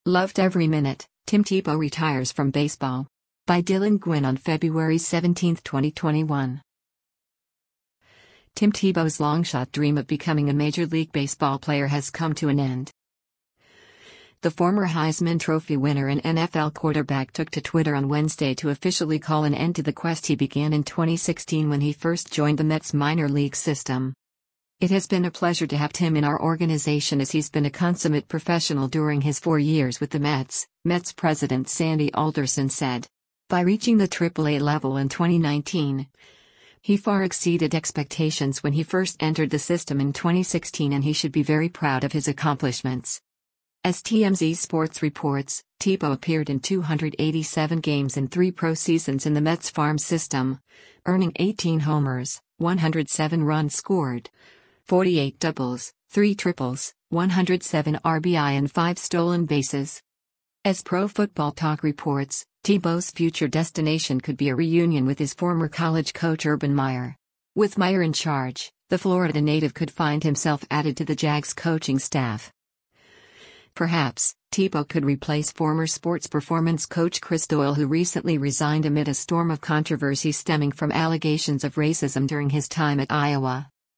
Loved every minute, Tim Tebow retires from baseball. By Dylan Gwynn on February 17, 2021. Tim Tebow's long-shot dream of becoming a Major League Baseball player has come to an end. The former Heisman Trophy winner and NFL quarterback took to Twitter on Wednesday to officially call an end to the quest he began in 2016 when he first joined the Mets minor league system. "It has been a pleasure to have Tim in our organization as he's been a consummate professional during his 4 years with the Mets," Mets president Sandy Alderson said. By reaching the AAA level in 2019, he far exceeded expectations when he first entered the system in 2016, and he should be very proud of his accomplishments. As TMZ Sports reports, Tebow appeared in 287 games in 3 pro seasons in the Mets farm system, earning 18 homers, 107 runs scored, 48 doubles, 3 triples, 107 RBI and 5 stolen bases. As Pro Football Talk reports, Tebow's future destination could be a reunion with his former college coach Urban Meyer. With Meyer in charge, the Florida native could find himself added to the Jags coaching staff. Perhaps, Tebow could replace former sports performance coach Chris Doyle, who recently resigned amid a storm of controversy stemming from allegations of racism during his time at Iowa.